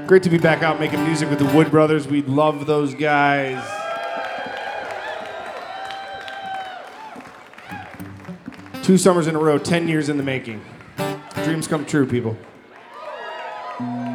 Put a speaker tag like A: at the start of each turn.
A: Great to be back out making music with the Wood Brothers. We love those guys. Two summers in a row, 10 years in the making. Dreams come true, people.